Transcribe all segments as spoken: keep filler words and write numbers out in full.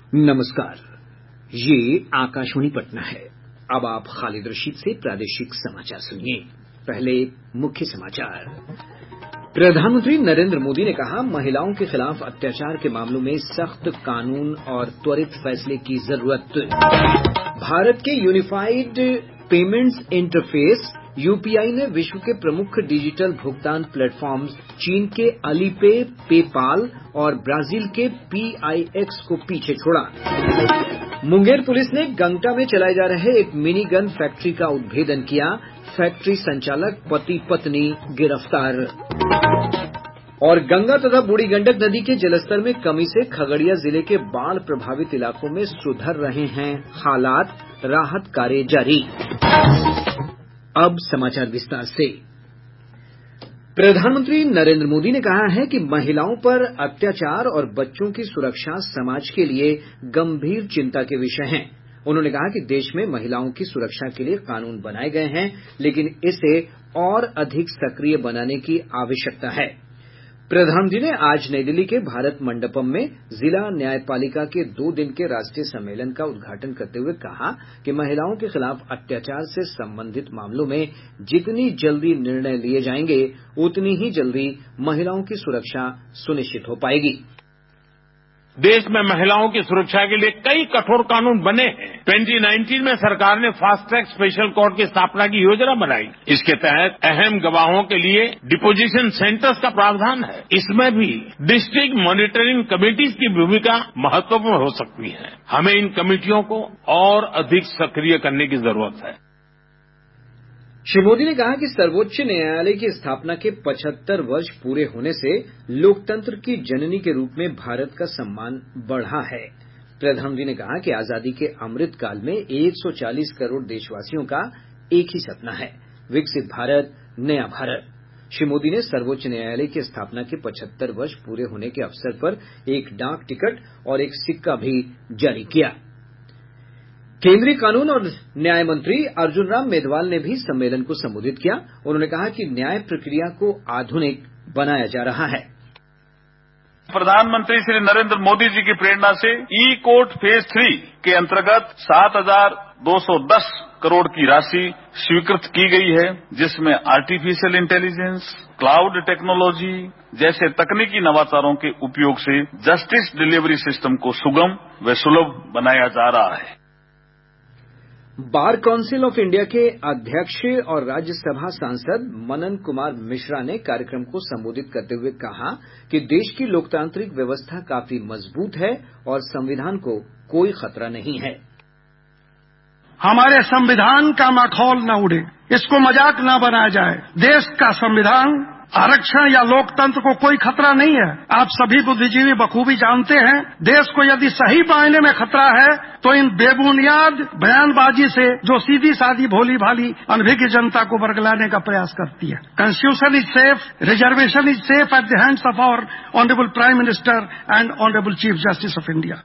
नमस्कार, ये आकाशवाणी पटना है। अब आप खालिद रशीद से प्रादेशिक समाचार सुनिए। पहले मुख्य समाचार। प्रधानमंत्री नरेंद्र मोदी ने कहा, महिलाओं के खिलाफ अत्याचार के मामलों में सख्त कानून और त्वरित फैसले की जरूरत। भारत के यूनिफाइड पेमेंट्स इंटरफेस यूपीआई ने विश्व के प्रमुख डिजिटल भुगतान प्लेटफॉर्म्स चीन के अलीपे, पेपाल और ब्राजील के पीआईएक्स को पीछे छोड़ा। मुंगेर पुलिस ने गंगटा में चलाए जा रहे एक मिनी गन फैक्ट्री का उद्भेदन किया। फैक्ट्री संचालक पति पत्नी गिरफ्तार। और गंगा तथा बूढ़ी गंडक नदी के जलस्तर में कमी से खगड़िया जिले के बाढ़ प्रभावित इलाकों में सुधर रहे हैं हालात, राहत कार्य जारी। अब समाचार विस्तार से। प्रधानमंत्री नरेंद्र मोदी ने कहा है कि महिलाओं पर अत्याचार और बच्चों की सुरक्षा समाज के लिए गंभीर चिंता के विषय हैं। उन्होंने कहा कि देश में महिलाओं की सुरक्षा के लिए कानून बनाए गए हैं, लेकिन इसे और अधिक सक्रिय बनाने की आवश्यकता है। प्रधानमंत्री ने आज नई दिल्ली के भारत मंडपम में जिला न्यायपालिका के दो दिन के राष्ट्रीय सम्मेलन का उद्घाटन करते हुए कहा कि महिलाओं के खिलाफ अत्याचार से संबंधित मामलों में जितनी जल्दी निर्णय लिए जाएंगे, उतनी ही जल्दी महिलाओं की सुरक्षा सुनिश्चित हो पाएगी। देश में महिलाओं की सुरक्षा के लिए कई कठोर कानून बने हैं। दो हज़ार उन्नीस में सरकार ने फास्ट ट्रैक स्पेशल कोर्ट की स्थापना की योजना बनाई। इसके तहत अहम गवाहों के लिए डिपोजिशन सेंटर्स का प्रावधान है। इसमें भी डिस्ट्रिक्ट मॉनिटरिंग कमेटीज की भूमिका महत्वपूर्ण हो सकती है। हमें इन कमेटियों को और अधिक सक्रिय करने की जरूरत है। श्री मोदी ने कहा कि सर्वोच्च न्यायालय की स्थापना के पचहत्तर वर्ष पूरे होने से लोकतंत्र की जननी के रूप में भारत का सम्मान बढ़ा है। प्रधानमंत्री ने कहा कि आजादी के अमृत काल में एक सौ चालीस करोड़ देशवासियों का एक ही सपना है, विकसित भारत, नया भारत। श्री मोदी ने सर्वोच्च न्यायालय की स्थापना के पचहत्तर वर्ष पूरे होने के अवसर पर एक डाक टिकट और एक सिक्का भी जारी किया। केंद्रीय कानून और न्याय मंत्री अर्जुन राम मेघवाल ने भी सम्मेलन को संबोधित किया। उन्होंने कहा कि न्याय प्रक्रिया को आधुनिक बनाया जा रहा है। प्रधानमंत्री श्री नरेंद्र मोदी जी की प्रेरणा से ई कोर्ट फेज थ्री के अंतर्गत सात हजार दो सौ दस करोड़ की राशि स्वीकृत की गई है, जिसमें आर्टिफिशियल इंटेलिजेंस, क्लाउड टेक्नोलॉजी जैसे तकनीकी नवाचारों के उपयोग से जस्टिस डिलीवरी सिस्टम को सुगम व सुलभ बनाया जा रहा है। बार काउंसिल ऑफ इंडिया के अध्यक्ष और राज्यसभा सांसद मनन कुमार मिश्रा ने कार्यक्रम को संबोधित करते हुए कहा कि देश की लोकतांत्रिक व्यवस्था काफी मजबूत है और संविधान को कोई खतरा नहीं है। हमारे संविधान का मखौल न उड़े, इसको मजाक न बनाया जाए। देश का संविधान आरक्षण या लोकतंत्र को कोई खतरा नहीं है। आप सभी बुद्धिजीवी बखूबी जानते हैं, देश को यदि सही मायने में खतरा है तो इन बेबुनियाद बयानबाजी से जो सीधी सादी भोली भाली अनभिज्ञ जनता को बरगलाने का प्रयास करती है। Constitution is safe, reservation is safe at the hands of our honourable prime minister and honourable chief justice of India.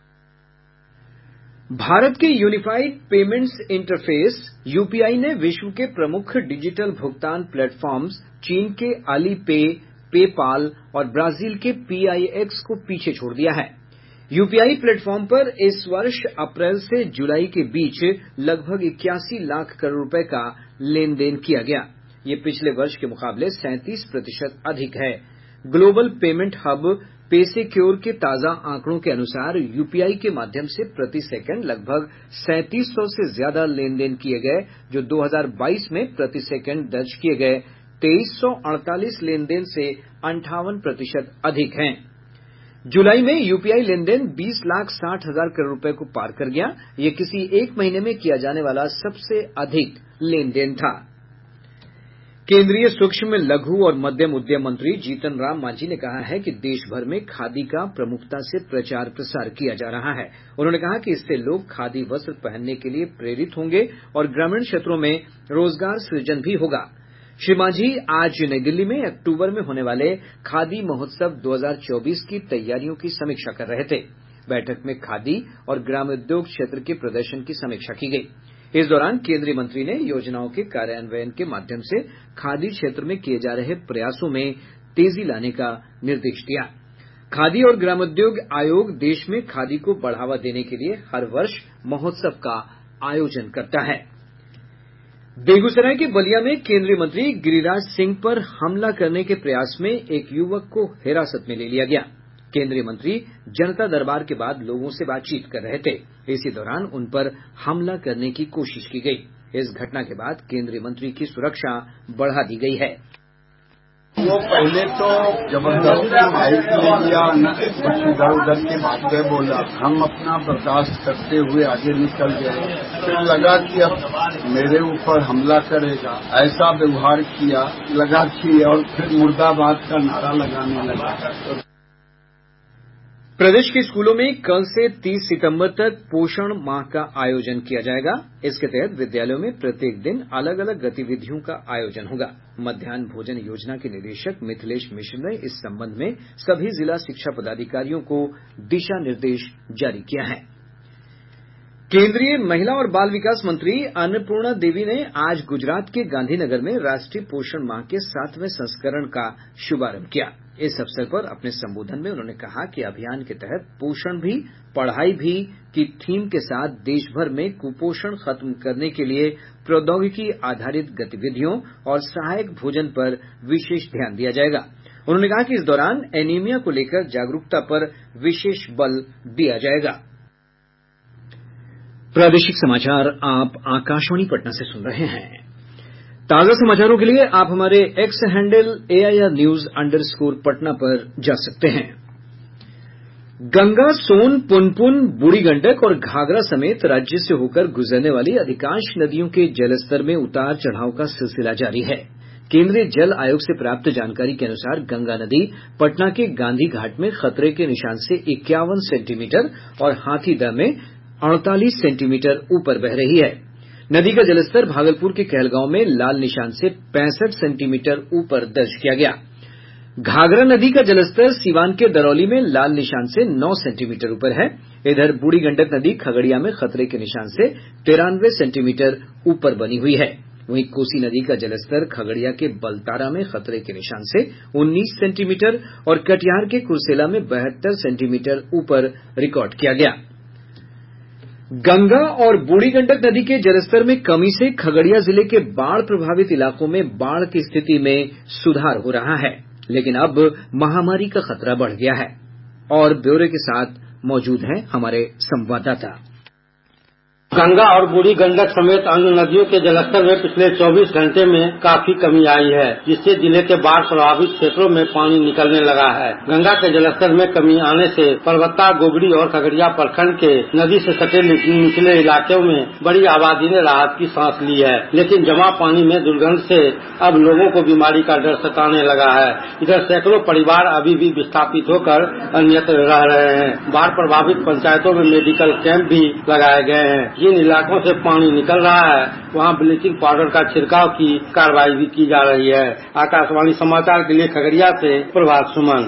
भारत के यूनिफाइड पेमेंट्स इंटरफेस यूपीआई ने विश्व के प्रमुख डिजिटल भुगतान प्लेटफॉर्म्स चीन के अलीपे, पेपाल और ब्राजील के पीआईएक्स को पीछे छोड़ दिया है। यूपीआई प्लेटफॉर्म पर इस वर्ष अप्रैल से जुलाई के बीच लगभग इक्यासी लाख करोड़ रुपए का लेन देन किया गया। ये पिछले वर्ष के मुकाबले सैंतीस प्रतिशत अधिक है। ग्लोबल पेमेंट हब पेसेक्योर के ताजा आंकड़ों के अनुसार यूपीआई के माध्यम से प्रति सेकंड लगभग सैंतीस सौ से ज्यादा लेन देन किए गए, जो दो हज़ार बाईस में प्रति सेकंड दर्ज किए गए तेईस सौ अड़तालीस लेन देन से अंठावन प्रतिशत अधिक हैं। जुलाई में यूपीआई लेन देन बीस लाख साठ हजार करोड़ रुपए को पार कर गया। ये किसी एक महीने में किया जाने वाला सबसे अधिक लेन देन था। केंद्रीय सूक्ष्म, लघु और मध्यम उद्यम मंत्री जीतन राम मांझी ने कहा है कि देश भर में खादी का प्रमुखता से प्रचार प्रसार किया जा रहा है। उन्होंने कहा कि इससे लोग खादी वस्त्र पहनने के लिए प्रेरित होंगे और ग्रामीण क्षेत्रों में रोजगार सृजन भी होगा। श्री मांझी आज नई दिल्ली में अक्टूबर में होने वाले खादी महोत्सव दो हज़ार चौबीस की तैयारियों की समीक्षा कर रहे थे। बैठक में खादी और ग्रामोद्योग क्षेत्र के प्रदर्शन की समीक्षा की गई। इस दौरान केंद्रीय मंत्री ने योजनाओं के कार्यान्वयन के माध्यम से खादी क्षेत्र में किए जा रहे प्रयासों में तेजी लाने का निर्देश दिया। खादी और ग्रामोद्योग आयोग देश में खादी को बढ़ावा देने के लिए हर वर्ष महोत्सव का आयोजन करता है। बेगूसराय के बलिया में केंद्रीय मंत्री गिरिराज सिंह पर हमला करने के प्रयास में एक युवक को हिरासत में ले लिया गया। केंद्रीय मंत्री जनता दरबार के बाद लोगों से बातचीत कर रहे थे। इसी दौरान उन पर हमला करने की कोशिश की गई। इस घटना के बाद केंद्रीय मंत्री की सुरक्षा बढ़ा दी गई है। वो पहले तो जबरदस्ती माइक ले लिया, कुछ इधर उधर की बातें बोला। हम अपना बर्दाश्त करते हुए आगे निकल गए। फिर लगा कि अब मेरे ऊपर हमला करेगा, ऐसा व्यवहार किया। लगा कि और फिर मुर्दाबाद का नारा लगाने लगा। प्रदेश के स्कूलों में कल से तीस सितंबर तक पोषण माह का आयोजन किया जाएगा। इसके तहत विद्यालयों में प्रत्येक दिन अलग अलग गतिविधियों का आयोजन होगा। मध्याह्न भोजन योजना के निदेशक मिथिलेश मिश्र ने इस संबंध में सभी जिला शिक्षा पदाधिकारियों को दिशा निर्देश जारी किया है। केंद्रीय महिला और बाल विकास मंत्री अन्नपूर्णा देवी ने आज गुजरात के गांधीनगर में राष्ट्रीय पोषण माह के सातवें संस्करण का शुभारंभ किया। इस अवसर पर अपने संबोधन में उन्होंने कहा कि अभियान के तहत पोषण भी पढ़ाई भी की थीम के साथ देश भर में कुपोषण खत्म करने के लिए प्रौद्योगिकी आधारित गतिविधियों और सहायक भोजन पर विशेष ध्यान दिया जाएगा। उन्होंने कहा कि इस दौरान एनीमिया को लेकर जागरूकता पर विशेष बल दिया जाएगा। प्रादेशिक समाचार आप आकाशवाणी पटना से सुन रहे हैं। ताजा समाचारों के लिए आप हमारे X handle AIR news underscore Patna पर जा सकते हैं। गंगा, सोन, पुनपुन, बूढ़ी गंडक और घाघरा समेत राज्य से होकर गुजरने वाली अधिकांश नदियों के जलस्तर में उतार चढ़ाव का सिलसिला जारी है। केंद्रीय जल आयोग से प्राप्त जानकारी के अनुसार गंगा नदी पटना के गांधी घाट में खतरे के निशान से इक्यावन सेंटीमीटर और हाथीदह में अड़तालीस सेंटीमीटर ऊपर बह रही है। नदी का जलस्तर भागलपुर के कहलगांव में लाल निशान से पैंसठ सेंटीमीटर ऊपर दर्ज किया गया। घाघरा नदी का जलस्तर सीवान के दरौली में लाल निशान से नौ सेंटीमीटर ऊपर है। इधर बूढ़ी गंडक नदी खगड़िया में खतरे के निशान से तिरानवे सेंटीमीटर ऊपर बनी हुई है। वहीं कोसी नदी का जलस्तर खगड़िया के बलतारा में खतरे के निशान से उन्नीस सेंटीमीटर और कटिहार के कुर्सेला में बहत्तर सेंटीमीटर ऊपर रिकॉर्ड किया गया। गंगा और बूढ़ी गंडक नदी के जलस्तर में कमी से खगड़िया जिले के बाढ़ प्रभावित इलाकों में बाढ़ की स्थिति में सुधार हो रहा है, लेकिन अब महामारी का खतरा बढ़ गया है। और ब्यौरे के साथ मौजूद हैं हमारे संवाददाता। गंगा और बूढ़ी गंडक समेत अन्य नदियों के जलस्तर में पिछले चौबीस घंटे में काफी कमी आई है, जिससे जिले के बाढ़ प्रभावित क्षेत्रों में पानी निकलने लगा है। गंगा के जलस्तर में कमी आने से परबत्ता, गोगड़ी और खगड़िया प्रखंड के नदी से सटे निचले इलाकों में बड़ी आबादी ने राहत की सांस ली है, लेकिन जमा पानी में दुर्गंध से अब लोगों को बीमारी का डर सताने लगा है। इधर सैकड़ों परिवार अभी भी विस्थापित होकर अन्यत्र रह रहे हैं। बाढ़ प्रभावित पंचायतों में मेडिकल कैंप भी लगाए गए हैं। जिन इलाकों से पानी निकल रहा है वहां ब्लीचिंग पाउडर का छिड़काव की कार्रवाई भी की जा रही है। आकाशवाणी समाचार के लिए खगड़िया से प्रभात सुमन।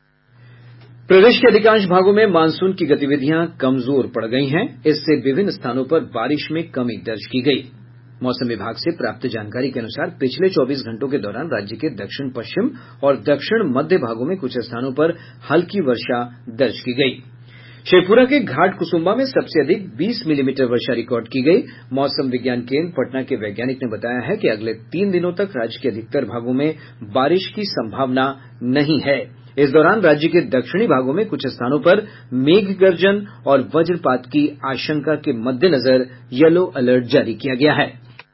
प्रदेश के अधिकांश भागों में मानसून की गतिविधियां कमजोर पड़ गई हैं। इससे विभिन्न स्थानों पर बारिश में कमी दर्ज की गई। मौसम विभाग से प्राप्त जानकारी के अनुसार पिछले चौबीस घंटों के दौरान राज्य के दक्षिण पश्चिम और दक्षिण मध्य भागों में कुछ स्थानों पर हल्की वर्षा दर्ज की गई। शेखपुरा के घाट कुसुम्बा में सबसे अधिक बीस मिलीमीटर वर्षा रिकॉर्ड की गई। मौसम विज्ञान केंद्र पटना के वैज्ञानिक ने बताया है कि अगले तीन दिनों तक राज्य के अधिकतर भागों में बारिश की संभावना नहीं है। इस दौरान राज्य के दक्षिणी भागों में कुछ स्थानों पर मेघ गर्जन और वज्रपात की आशंका के मद्देनजर येलो अलर्ट जारी किया गया है।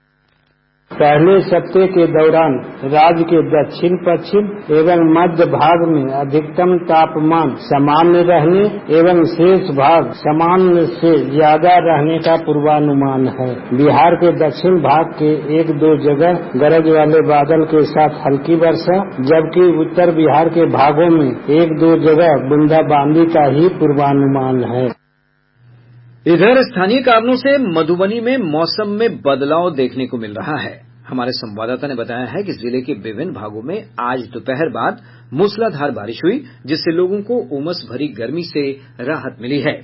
पहले सप्ताह के दौरान राज्य के दक्षिण पश्चिम एवं मध्य भाग में अधिकतम तापमान सामान्य रहने एवं शेष भाग सामान्य से ज्यादा रहने का पूर्वानुमान है। बिहार के दक्षिण भाग के एक दो जगह गरज वाले बादल के साथ हल्की वर्षा, जबकि उत्तर बिहार के भागों में एक दो जगह बूंदाबांदी का ही पूर्वानुमान है। इधर स्थानीय कारणों से मधुबनी में मौसम में बदलाव देखने को मिल रहा है। हमारे संवाददाता ने बताया है कि जिले के विभिन्न भागों में आज दोपहर बाद मूसलाधार बारिश हुई, जिससे लोगों को उमस भरी गर्मी से राहत मिली है।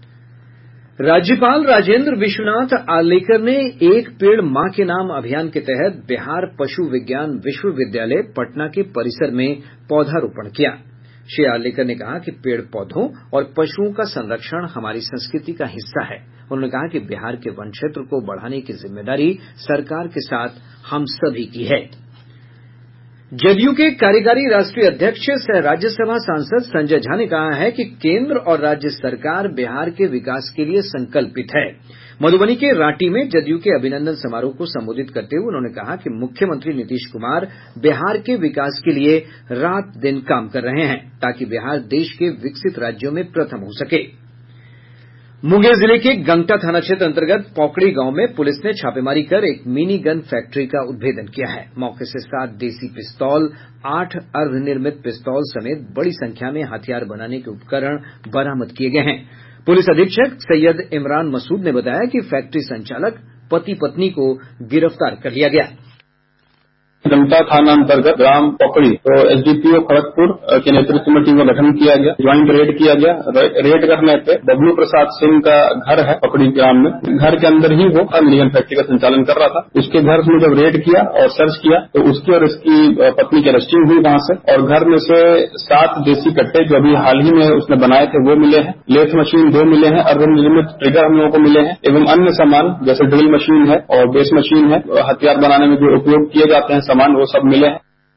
राज्यपाल राजेंद्र विश्वनाथ आर्लेकर ने एक पेड़ मां के नाम अभियान के तहत बिहार पशु विज्ञान विश्वविद्यालय पटना के परिसर में पौधारोपण किया। श्री जावड़ेकर ने कहा कि पेड़ पौधों और पशुओं का संरक्षण हमारी संस्कृति का हिस्सा है। उन्होंने कहा कि बिहार के वन क्षेत्र को बढ़ाने की जिम्मेदारी सरकार के साथ हम सभी की है। जदयू के कार्यकारी राष्ट्रीय अध्यक्ष सह राज्यसभा सांसद संजय झा ने कहा है कि केंद्र और राज्य सरकार बिहार के विकास के लिए संकल्पित है। मधुबनी के रांटी में जदयू के अभिनंदन समारोह को संबोधित करते हुए उन्होंने कहा कि मुख्यमंत्री नीतीश कुमार बिहार के विकास के लिए रात दिन काम कर रहे हैं ताकि बिहार देश के विकसित राज्यों में प्रथम हो सके। मुंगेर जिले के गंगटा थाना क्षेत्र अंतर्गत पौकड़ी गांव में पुलिस ने छापेमारी कर एक मिनी गन फैक्ट्री का उद्भेदन किया है। मौके से सात देसी पिस्तौल, आठ अर्धनिर्मित पिस्तौल समेत बड़ी संख्या में हथियार बनाने के उपकरण बरामद किए गए हैं। पुलिस अधीक्षक सैयद इमरान मसूद ने बताया कि फैक्ट्री संचालक पति पत्नी को गिरफ्तार कर लिया गया। गंगटा थाना अंतर्गत ग्राम पौकड़ी तो एसडीपीओ खड़गपुर के नेतृत्व में टीम का गठन किया गया। ज्वाइंट रेड किया गया। रेड करने पे बबलू प्रसाद सिंह का घर है पौकड़ी ग्राम में। घर के अंदर ही वो मिनीगन फैक्ट्री का संचालन कर रहा था। उसके घर में जब रेड किया और सर्च किया तो उसकी और इसकी पत्नी की अरेस्टिंग हुई वहां से, और घर में से सात देसी कट्टे जो अभी हाल ही में उसने बनाए थे वो मिले हैं। लेथ मशीन दो मिले हैं, अर्धनिर्मित ट्रिगर हम लोगों को मिले हैं, एवं अन्य सामान जैसे ड्रिल मशीन है और बेस मशीन है, हथियार बनाने में जो उपयोग किए जाते हैं सामान वो सब मिले हैं।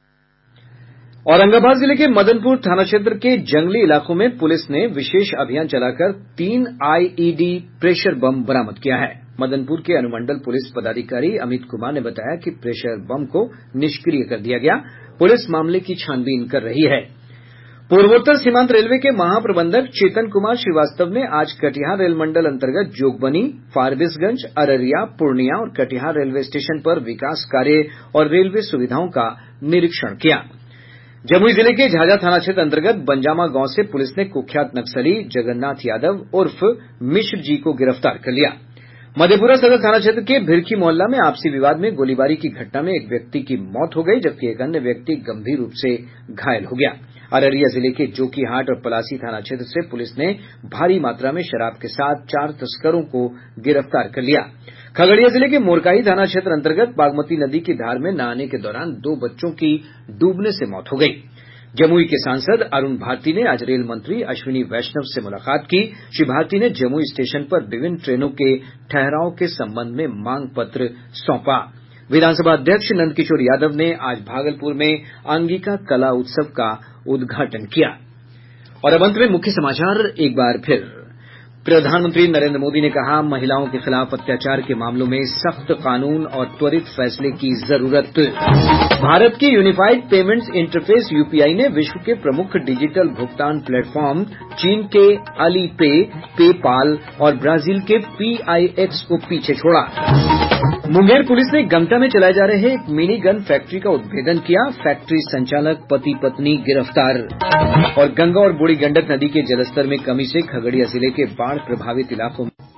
औरंगाबाद जिले के मदनपुर थाना क्षेत्र के जंगली इलाकों में पुलिस ने विशेष अभियान चलाकर तीन आईईडी प्रेशर बम बरामद किया है। मदनपुर के अनुमंडल पुलिस पदाधिकारी अमित कुमार ने बताया कि प्रेशर बम को निष्क्रिय कर दिया गया। पुलिस मामले की छानबीन कर रही है। पूर्वोत्तर सीमांत रेलवे के महाप्रबंधक चेतन कुमार श्रीवास्तव ने आज कटिहार रेल मंडल अंतर्गत जोगबनी, फारबिसगंज, अररिया, पूर्णिया और कटिहार रेलवे स्टेशन पर विकास कार्य और रेलवे सुविधाओं का निरीक्षण किया। जमुई जिले के झाझा थाना क्षेत्र अंतर्गत बंजामा गांव से पुलिस ने कुख्यात नक्सली जगन्नाथ यादव उर्फ मिश्र जी को गिरफ्तार कर लिया। मधेपुरा सदर थाना क्षेत्र के भिरखी मोहल्ला में आपसी विवाद में गोलीबारी की घटना में एक व्यक्ति की मौत हो गई जबकि एक अन्य व्यक्ति गंभीर रूप से घायल हो गया। अररिया जिले के जोकीहाट और पलासी थाना क्षेत्र से पुलिस ने भारी मात्रा में शराब के साथ चार तस्करों को गिरफ्तार कर लिया। खगड़िया जिले के मोरकाही थाना क्षेत्र अंतर्गत बागमती नदी की धार में नहाने के दौरान दो बच्चों की डूबने से मौत हो गई। जमुई के सांसद अरुण भारती ने आज रेल मंत्री अश्विनी वैष्णव से मुलाकात की। श्री भारती ने जमुई स्टेशन पर विभिन्न ट्रेनों के ठहराव के संबंध में मांग पत्र सौंपा। विधानसभा अध्यक्ष नंदकिशोर यादव ने आज भागलपुर में अंगिका कला उत्सव का उद्घाटन किया। और अब अंत में मुख्य समाचार एक बार फिर। प्रधानमंत्री नरेंद्र मोदी ने कहा, महिलाओं के खिलाफ अत्याचार के मामलों में सख्त कानून और त्वरित फैसले की जरूरत। भारत की यूनिफाइड पेमेंट्स इंटरफेस यूपीआई ने विश्व के प्रमुख डिजिटल भुगतान प्लेटफॉर्म चीन के अलीपे, पेपाल और ब्राजील के पीआईएक्स को पीछे छोड़ा। मुंगेर पुलिस ने गंगटा में चलाए जा रहे एक मिनी गन फैक्ट्री का उद्भेदन किया। फैक्ट्री संचालक पति पत्नी गिरफ्तार। और गंगा और बूढ़ी गंडक नदी के जलस्तर में कमी से खगड़िया जिले के बाढ़ प्रभावित इलाकों में